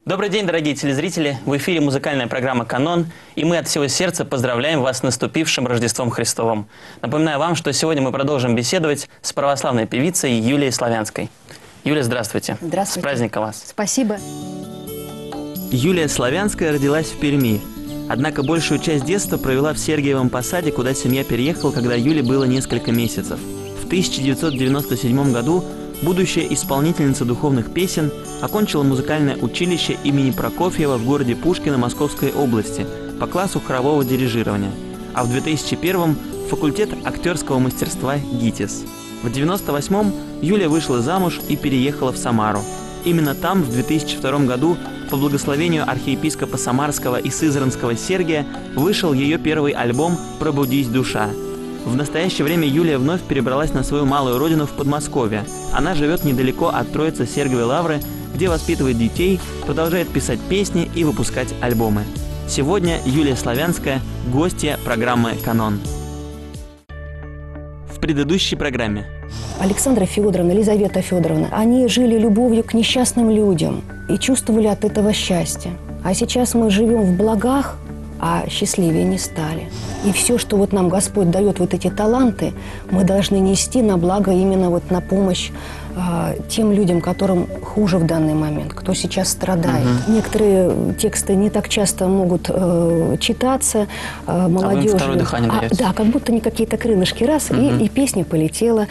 Добрый день, дорогие телезрители! В эфире музыкальная программа «Канон», и мы от всего сердца поздравляем вас с наступившим Рождеством Христовым. Напоминаю вам, что сегодня мы продолжим беседовать с православной певицей Юлией Славянской. Юлия, здравствуйте! Здравствуйте! С праздником вас! Спасибо! Юлия Славянская родилась в Перми. Однако большую часть детства провела в Сергиевом Посаде, куда семья переехала, когда Юле было несколько месяцев. В 1997 году будущая исполнительница духовных песен окончила музыкальное училище имени Прокофьева в городе Пушкино Московской области по классу хорового дирижирования, а в 2001-м факультет актерского мастерства ГИТИС. В 1998-м Юля вышла замуж и переехала в Самару. Именно там в 2002 году по благословению архиепископа Самарского и Сызранского Сергия вышел ее первый альбом «Пробудись, душа». В настоящее время Юлия вновь перебралась на свою малую родину в Подмосковье. Она живет недалеко от Троицы Сергиевой Лавры, где воспитывает детей, продолжает писать песни и выпускать альбомы. Сегодня Юлия Славянская – гостья программы «Канон». В предыдущей программе. Александра Федоровна, Елизавета Федоровна, они жили любовью к несчастным людям и чувствовали от этого счастье. А сейчас мы живем в благах, а счастливее не стали. И все, что вот нам Господь дает, вот эти таланты, мы должны нести на благо, именно вот на помощь тем людям, которым хуже в данный момент, кто сейчас страдает. Некоторые тексты не так часто могут читаться молодежью. А вы им второе дыхание даете? Да, как будто не какие-то крылышки раз, и песня полетела.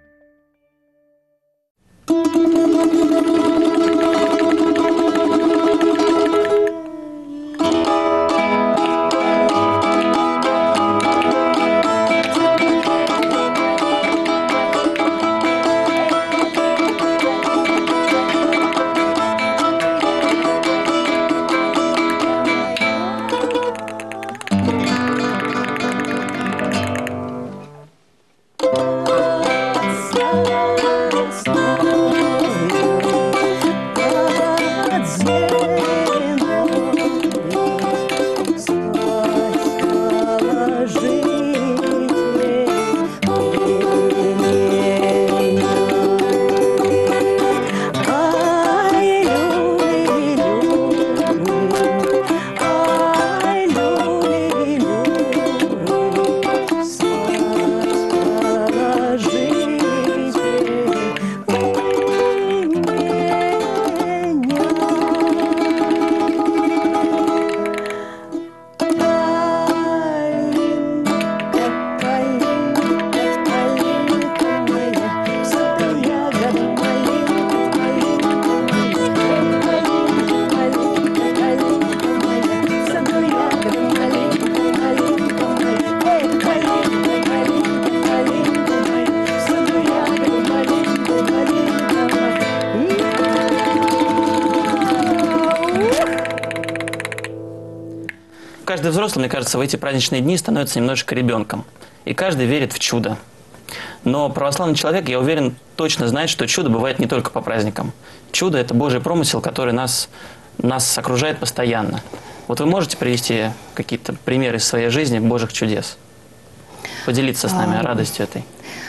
Каждый взрослый, мне кажется, в эти праздничные дни становится немножечко ребенком. И каждый верит в чудо. Но православный человек, я уверен, точно знает, что чудо бывает не только по праздникам. Чудо – это Божий промысел, который нас окружает постоянно. Вот вы можете привести какие-то примеры из своей жизни Божьих чудес? Поделиться с нами радостью этой.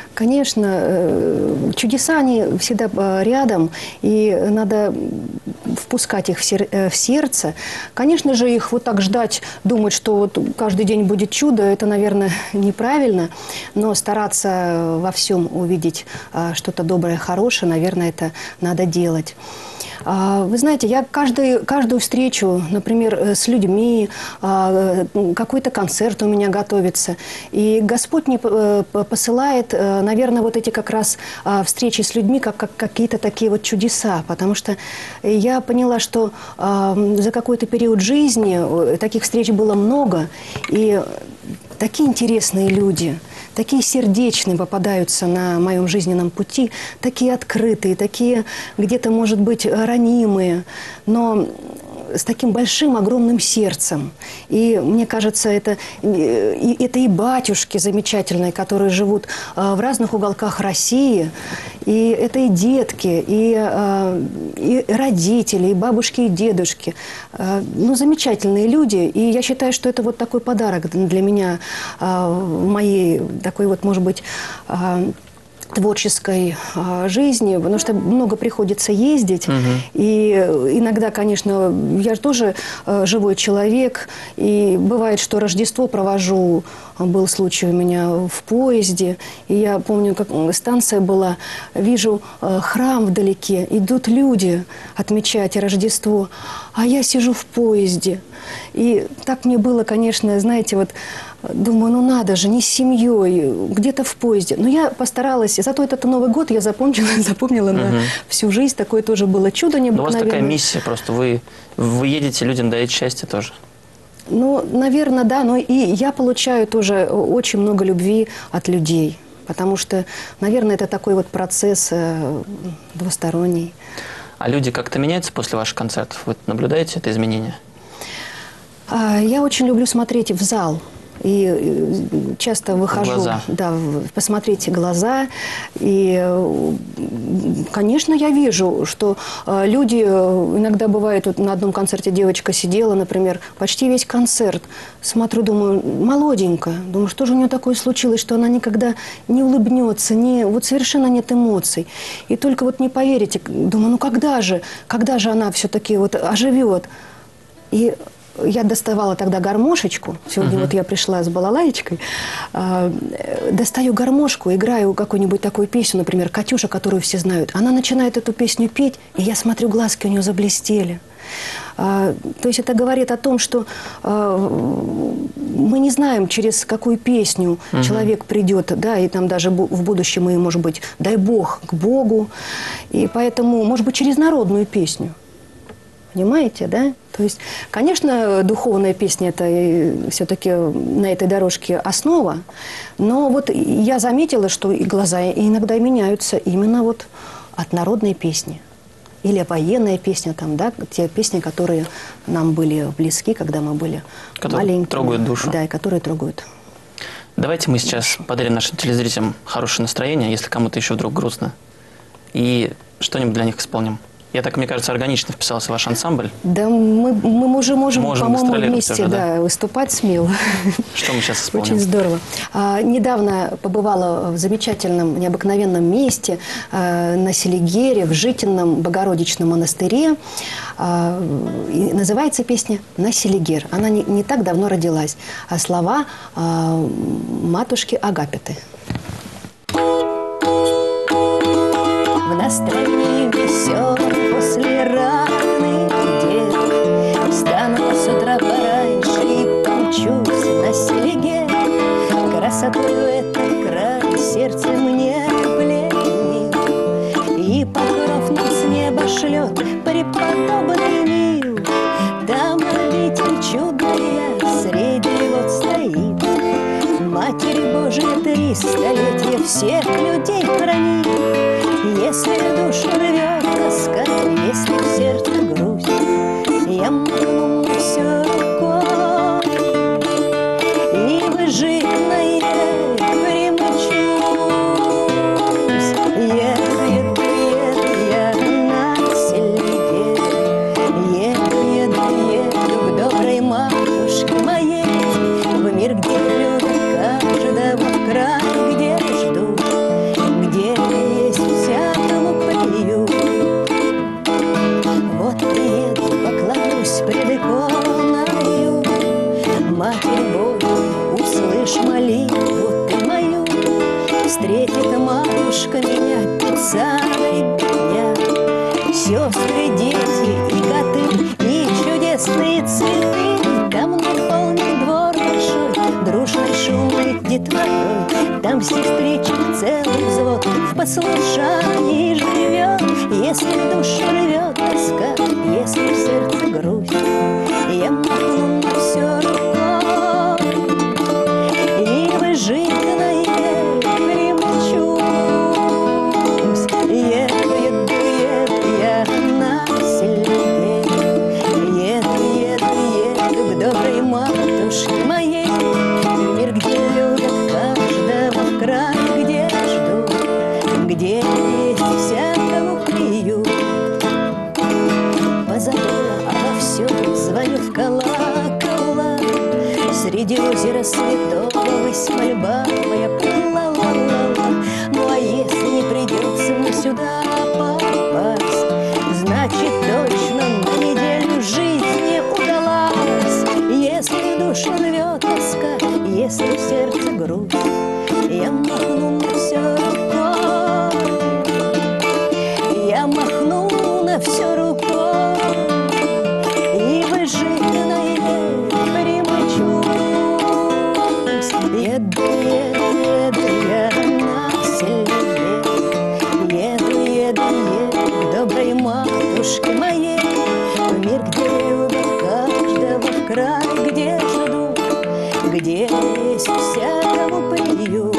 Конечно, чудеса, они всегда рядом, и надо впускать их в сердце. Конечно же, их вот так ждать, думать, что вот каждый день будет чудо, это, наверное, неправильно. Но стараться во всем увидеть что-то доброе, хорошее, наверное, это надо делать. Вы знаете, я каждую встречу, например, с людьми, какой-то концерт у меня готовится. И Господь мне посылает, наверное, вот эти как раз встречи с людьми, как какие-то такие вот чудеса. Потому что я поняла, что за какой-то период жизни таких встреч было много. И такие интересные люди, такие сердечные попадаются на моем жизненном пути, такие открытые, такие где-то, может быть, ранимые, но с таким большим, огромным сердцем. И мне кажется, это и батюшки замечательные, которые живут в разных уголках России, и это и детки, и родители, и бабушки, и дедушки. Ну, замечательные люди. И я считаю, что это вот такой подарок для меня, моей такой вот, может быть, творческой жизни, потому что много приходится ездить. И иногда, конечно, я же тоже живой человек, и бывает, что Рождество провожу, был случай у меня в поезде, и я помню, как станция была, вижу храм вдалеке, идут люди отмечать Рождество, а я сижу в поезде. И так мне было, конечно, знаете, вот думаю, ну надо же, не с семьей, где-то в поезде. Но я постаралась, зато этот Новый год я запомнила на всю жизнь. Такое тоже было чудо необыкновенное. У вас такая миссия просто, вы едете людям дарить счастье тоже. Ну, наверное, да, но и я получаю тоже очень много любви от людей. Потому что, наверное, это такой вот процесс двусторонний. А люди как-то меняются после ваших концертов? Вы наблюдаете это изменение? Я очень люблю смотреть в зал. И часто выхожу, да, посмотреть глаза. И, конечно, я вижу, что люди, иногда бывает, вот на одном концерте девочка сидела, например, почти весь концерт. Смотрю, думаю, молоденькая. Думаю, что же у нее такое случилось, что она никогда не улыбнется, вот совершенно нет эмоций. И только вот не поверите, думаю, ну когда же она все-таки вот оживет? И я доставала тогда гармошечку. Сегодня вот я пришла с балалаечкой. Достаю гармошку, играю какую-нибудь такую песню, например, «Катюша», которую все знают. Она начинает эту песню петь, и я смотрю, глазки у нее заблестели. То есть это говорит о том, что мы не знаем, через какую песню человек придет, да, и там даже в будущем, и, может быть, дай Бог, к Богу. И поэтому, может быть, через народную песню. Понимаете, да? То есть, конечно, духовная песня – это все-таки на этой дорожке основа, но вот я заметила, что и глаза иногда меняются именно вот от народной песни. Или военная песня, там, да, те песни, которые нам были близки, когда мы были маленькими. Которые трогают душу. Да, и которые трогают. Давайте мы сейчас подарим нашим телезрителям хорошее настроение, если кому-то еще вдруг грустно, и что-нибудь для них исполним. Я так, мне кажется, органично вписался в ваш ансамбль. Да, мы уже можем по-моему, вместе тоже, да, выступать смело. Что мы сейчас исполним? Очень здорово. Недавно побывала в замечательном, необыкновенном месте на Селигере, в Житином Богородичном монастыре. И называется песня «На Селигер». Она не так давно родилась. А слова матушки Агапиты. В настроении веселом после раны дел встану с утра пораньше и помчусь на Селигер. Красотою этот край сердце мне пленил, и покров нам с неба шлет преподобный Нил. Там обитель чудная среди вод стоит, Матерь Божия 300 летия всех людей хранит. Если душу рвет тоска, если в сердце грусть, я махну все рукой и выжигной примчусь. Еду я на Селигер, еду к доброй матушке моей, в мир, где любят каждого края, где ждут, где есть всякому приют. Вот приеду, поклонюсь пред иконою, Матерь Божия, услышь молитву ты мою. Встретит матушка меня перед самой дня, сестры, дети и коты, и чудесные цветы. Там наполнен двор большой, дружной шумной детворой. Там сестричек целый взвод в послушании живет. Если душу рвет тоска, если в сердце грусть, я махну на все рукой и выжигной примчусь. Еду я на Селигер, еду к доброй матушке моей, в мир, где любят каждого в край, где ждут, где есть всякого приют. Позабыла обо всем, звоню в колокола, среди озера святого высь мольба моя плыла. Ну а если сюда попасть, значит точно на неделю жизнь не удалась. Если душу рвет тоска, если в сердце грусть, я махну на все рукой, я махну на все рукой, и выжженной примчусь. Еду, еду, еду я на сельве, еду, еду, еду к доброй матушке моей, в мир, где любят каждого, в край, где ждут, где есть всякому приют,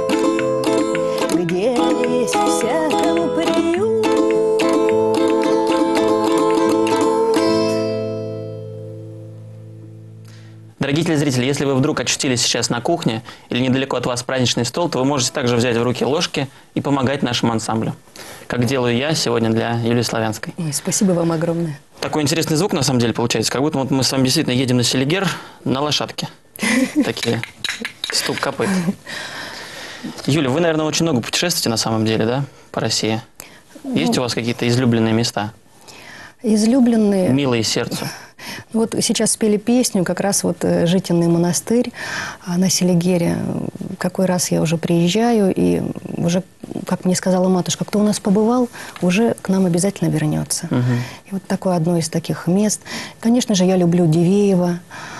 где есть всякому приют. Дорогие телезрители, если вы вдруг очутились сейчас на кухне или недалеко от вас праздничный стол, то вы можете также взять в руки ложки и помогать нашему ансамблю. Как делаю я сегодня для Юлии Славянской. Ой, спасибо вам огромное. Такой интересный звук на самом деле получается, как будто вот мы с вами действительно едем на Селигер на лошадке. Такие стук копыт. Юля, вы, наверное, очень много путешествуете на самом деле, да, по России? Есть у вас какие-то излюбленные места? Излюбленные. Милые сердцу. Вот сейчас спели песню, как раз вот Житинный монастырь на Селигере. Какой раз я уже приезжаю, и уже, как мне сказала матушка, кто у нас побывал, уже к нам обязательно вернется. И вот такое одно из таких мест. Конечно же, я люблю Дивеево.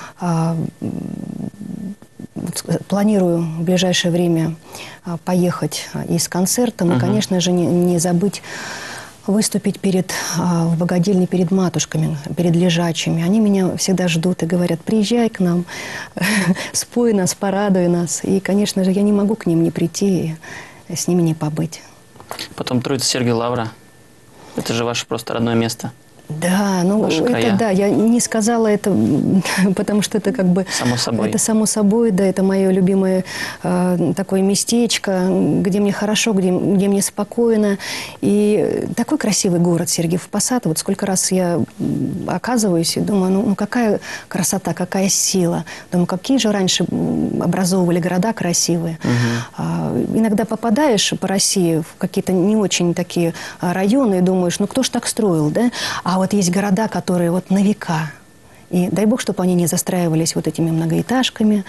Планирую в ближайшее время поехать и с концертом, и, конечно же, не забыть выступить в богадельне перед матушками, перед лежачими. Они меня всегда ждут и говорят: приезжай к нам, спой нас, порадуй нас. И, конечно же, я не могу к ним не прийти и с ними не побыть. Потом Троица Сергия Лавра. Это же ваше просто родное место. Да, ну это да, я не сказала это, потому что это как бы... Само собой. Это само собой, да, это мое любимое такое местечко, где мне хорошо, где мне спокойно. И такой красивый город Сергиев Посад. Вот сколько раз я оказываюсь и думаю, ну какая красота, какая сила. Думаю, какие же раньше образовывали города красивые. Иногда попадаешь по России в какие-то не очень такие районы и думаешь, ну кто ж так строил, да? А вот есть города, которые вот на века. И дай бог, чтобы они не застраивались вот этими многоэтажками.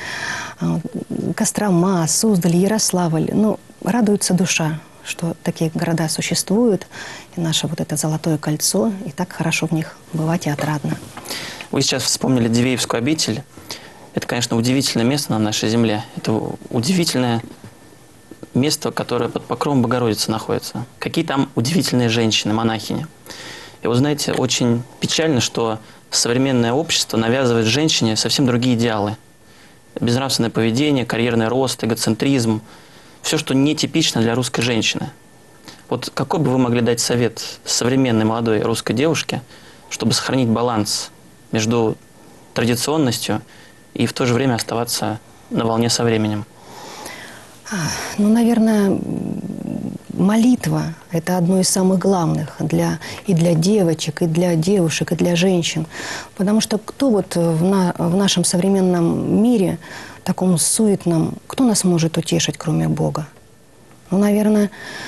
Кострома, Суздаль, Ярославль. Ну, радуется душа, что такие города существуют. И наше вот это Золотое кольцо. И так хорошо в них бывать и отрадно. Вы сейчас вспомнили Дивеевскую обитель. Это, конечно, удивительное место на нашей земле. Это удивительное место, которое под покровом Богородицы находится. Какие там удивительные женщины, монахини. И вы знаете, очень печально, что современное общество навязывает женщине совсем другие идеалы. Безнравственное поведение, карьерный рост, эгоцентризм. Все, что нетипично для русской женщины. Вот какой бы вы могли дать совет современной молодой русской девушке, чтобы сохранить баланс между традиционностью и в то же время оставаться на волне со временем? Ну, наверное, молитва – это одно из самых главных и для девочек, и для девушек, и для женщин. Потому что кто вот в нашем современном мире, таком суетном, кто нас может утешить, кроме Бога? Ну, наверное,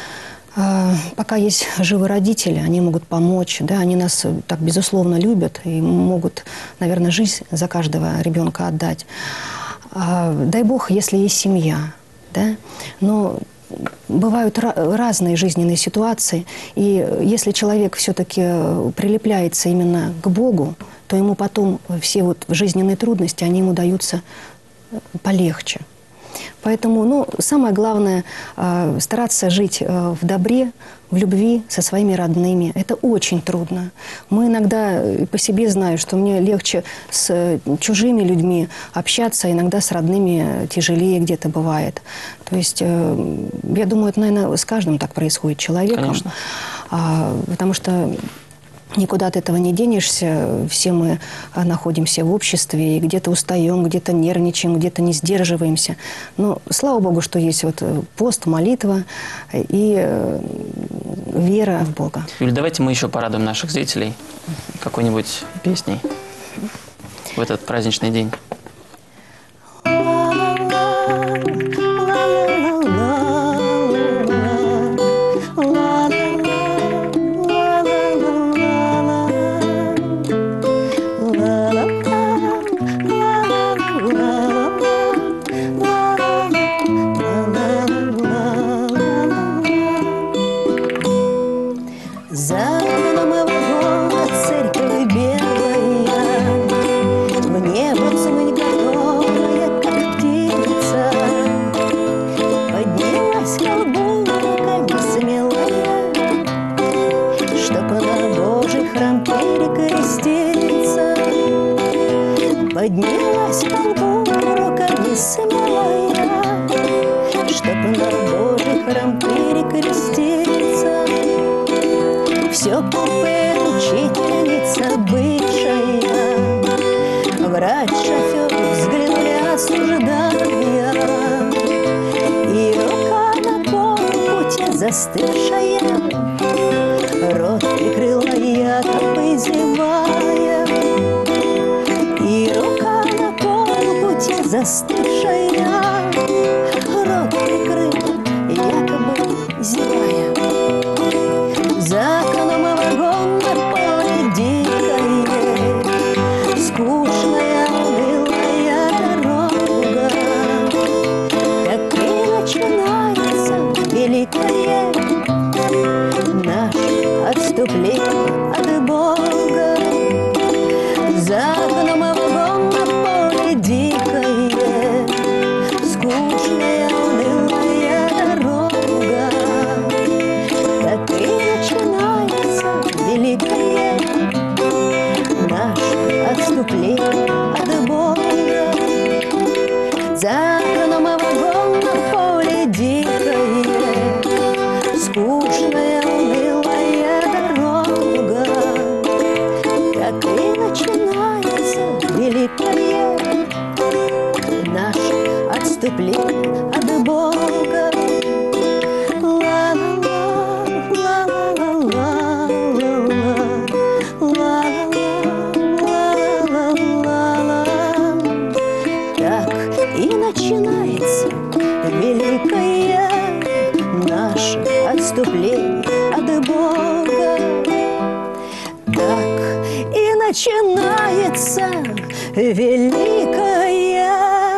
пока есть живые родители, они могут помочь, да, они нас так безусловно любят и могут, наверное, жизнь за каждого ребенка отдать. Дай Бог, если есть семья, да, но бывают разные жизненные ситуации, и если человек все-таки прилепляется именно к Богу, то ему потом все вот жизненные трудности, они ему даются полегче. Поэтому, ну, самое главное стараться жить в добре, в любви со своими родными. Это очень трудно. Мы иногда, по себе знаю, что мне легче с чужими людьми общаться, иногда с родными тяжелее где-то бывает. То есть, я думаю, это, наверное, с каждым так происходит человеком. Конечно. Потому что никуда от этого не денешься. Все мы находимся в обществе, и где-то устаем, где-то нервничаем, где-то не сдерживаемся. Но слава Богу, что есть вот пост, молитва и вера в Бога. Юль, давайте мы еще порадуем наших зрителей какой-нибудь песней в этот праздничный день. La За окном вагона церковь белая, в небо взмыть готовая, как птица. Поднялась колбунка несмелая, чтоб на Божий храм перекреститься. Поднялась колбунка несмелая, чтоб на Божий храм перекреститься. Все купе учительница бывшая, врач-шофер взглянули осуждая, и рука на полпути застывшая, рот прикрыла якобы зевая, и рука на полпути застывшая, рот прикрыла якобы зевая. За окном вагон на поле дикое, скучная, унылая дорога. Так и начинается великое наше отступление от Бога. За окном вагон на поле дикое, скучная, унылая дорога. Так и начинается великое наше отступление от Бога. За окном вагон на поле дикое, скучная, унылая дорога. Так и начинается великое наше отступление от Бога. Начинается великое наше отступление от Бога. Так и начинается великое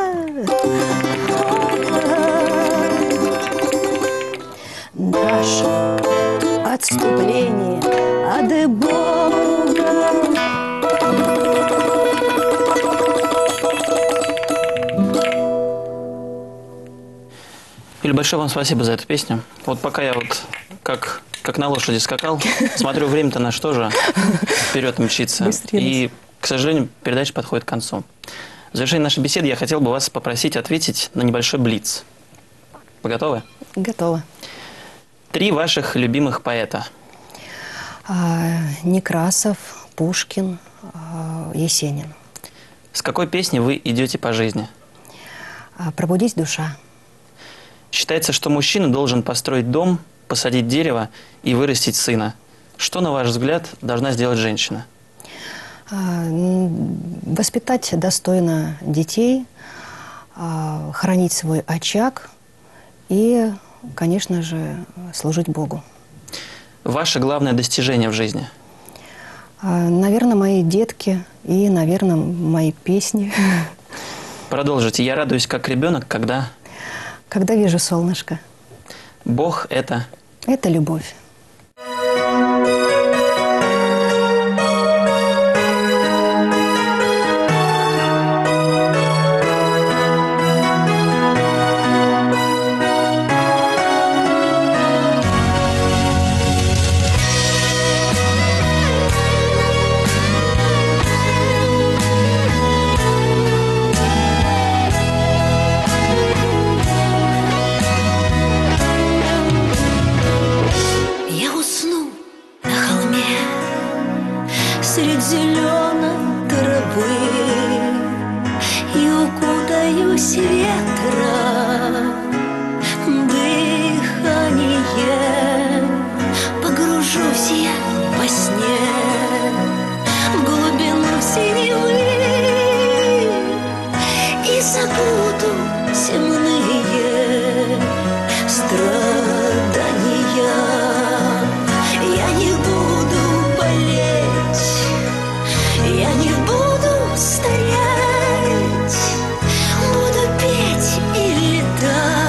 наше отступление от Бога. Юля, большое вам спасибо за эту песню. Вот пока я вот как на лошади скакал, смотрю, время-то наше тоже вперед мчится. Быстрее. И, к сожалению, передача подходит к концу. В завершении нашей беседы я хотел бы вас попросить ответить на небольшой блиц. Вы готовы? Готово. 3 ваших любимых поэта. Некрасов, Пушкин, Есенин. С какой песней вы идете по жизни? «Пробудись, душа». Считается, что мужчина должен построить дом, посадить дерево и вырастить сына. Что, на ваш взгляд, должна сделать женщина? Воспитать достойно детей, хранить свой очаг и, конечно же, служить Богу. Ваше главное достижение в жизни? Наверное, мои детки и, наверное, мои песни. Продолжите. Я радуюсь как ребенок, когда... Когда вижу солнышко. Бог – это... Это любовь. Средь зеленой травы и укутаюсь ветра дыхание, погружусь я во сне в глубину синевы и забуду земные страдания. Я не буду болеть, я не буду стареть, буду петь и летать.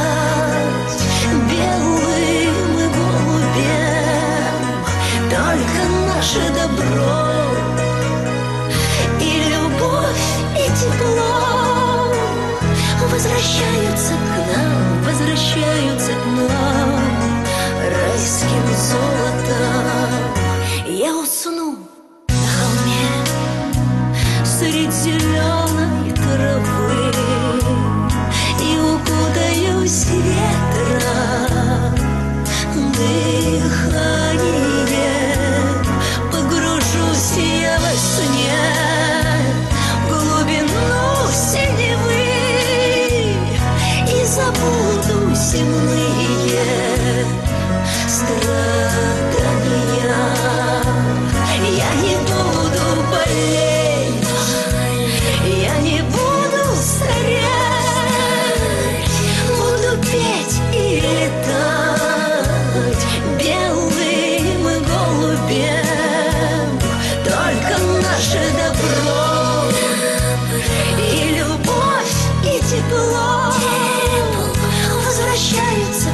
наше добро, и любовь, и тепло возвращаются к нам райским золотом. Я усну на холме средь зеленой травы и укутаюсь ветром дыханием. Погружусь я во сне в глубину синевы и забуду земные страдания. Я не буду болеть, я не буду стареть, буду петь и летать белым голубем. Только наше добро и любовь, и тепло возвращаются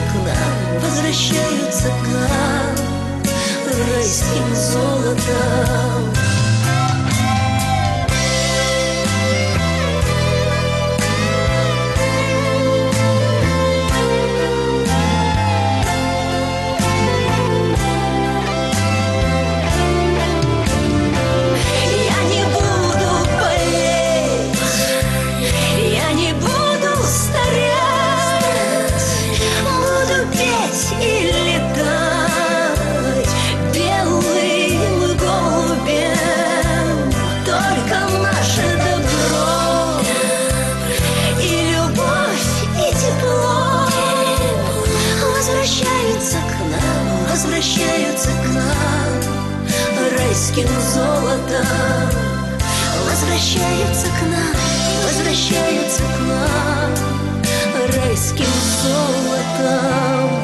к нам райским золотом. Возвращаются к нам райским золотом. Возвращаются к нам райским золотом.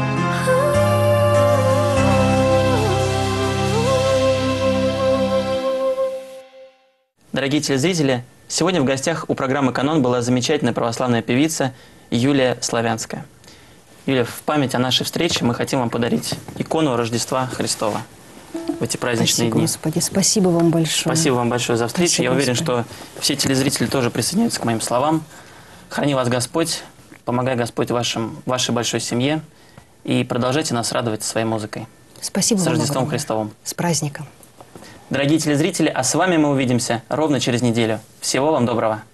Дорогие телезрители, сегодня в гостях у программы «Канон» была замечательная православная певица Юлия Славянская. Юлия, в память о нашей встрече мы хотим вам подарить икону Рождества Христова в эти праздничные дни. Господи, спасибо вам большое. Спасибо вам большое за встречу. Спасибо, Я уверен, Господи. что все телезрители тоже присоединяются к моим словам. Храни вас Господь, помогай Господь вашей большой семье и продолжайте нас радовать своей музыкой. Спасибо С вам Рождеством огромное. Христовым. С праздником. Дорогие телезрители, а с вами мы увидимся ровно через неделю. Всего вам доброго.